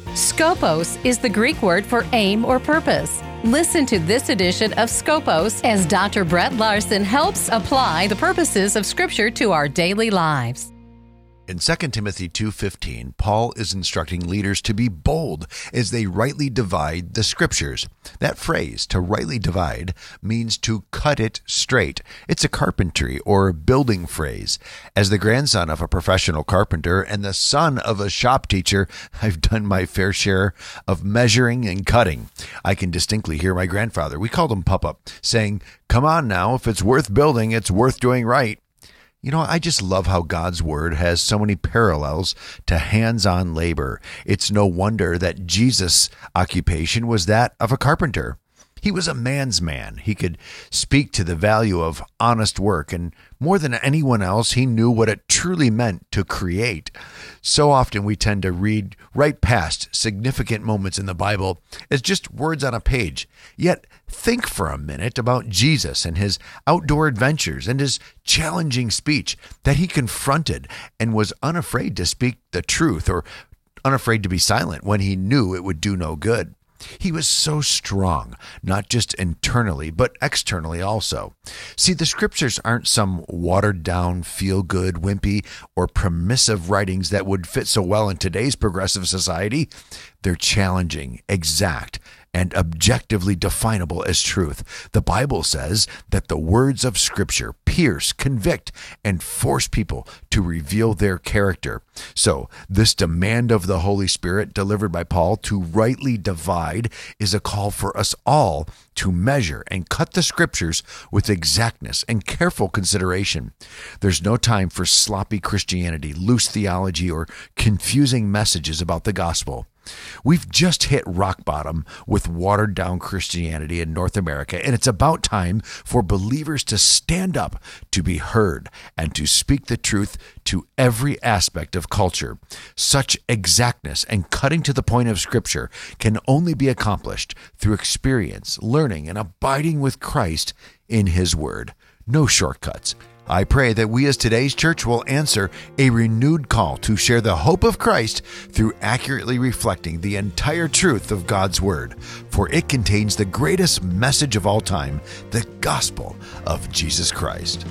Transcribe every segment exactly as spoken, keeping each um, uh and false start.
Scopos is the Greek word for aim or purpose. Listen to this edition of Scopos as Doctor Brett Larson helps apply the purposes of Scripture to our daily lives. In Second Timothy two fifteen, Paul is instructing leaders to be bold as they rightly divide the Scriptures. That phrase, to rightly divide, means to cut it straight. It's a carpentry or building phrase. As the grandson of a professional carpenter and the son of a shop teacher, I've done my fair share of measuring and cutting. I can distinctly hear my grandfather, we called him Papa, saying, "Come on now, if it's worth building, it's worth doing right." You know, I just love how God's Word has so many parallels to hands-on labor. It's no wonder that Jesus' occupation was that of a carpenter. He was a man's man. He could speak to the value of honest work, and more than anyone else, he knew what it truly meant to create. So often we tend to read right past significant moments in the Bible as just words on a page. Yet think for a minute about Jesus and his outdoor adventures and his challenging speech that he confronted and was unafraid to speak the truth or unafraid to be silent when he knew it would do no good. He was so strong, not just internally, but externally also. See, the Scriptures aren't some watered-down, feel-good, wimpy, or permissive writings that would fit so well in today's progressive society. They're challenging, exact, and objectively definable as truth. The Bible says that the words of Scripture pierce, convict, and force people to reveal their character. So, this demand of the Holy Spirit delivered by Paul to rightly divide is a call for us all to measure and cut the Scriptures with exactness and careful consideration. There's no time for sloppy Christianity, loose theology, or confusing messages about the gospel. We've just hit rock bottom with watered-down Christianity in North America, and it's about time for believers to stand up, to be heard, and to speak the truth to every aspect of culture. Such exactness and cutting to the point of Scripture can only be accomplished through experience, learning, and abiding with Christ in His Word. No shortcuts. I pray that we as today's church will answer a renewed call to share the hope of Christ through accurately reflecting the entire truth of God's Word, for it contains the greatest message of all time, the gospel of Jesus Christ.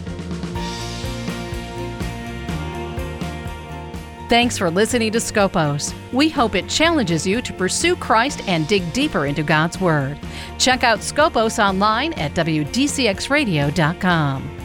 Thanks for listening to Scopos. We hope it challenges you to pursue Christ and dig deeper into God's Word. Check out Scopos online at W D C X radio dot com.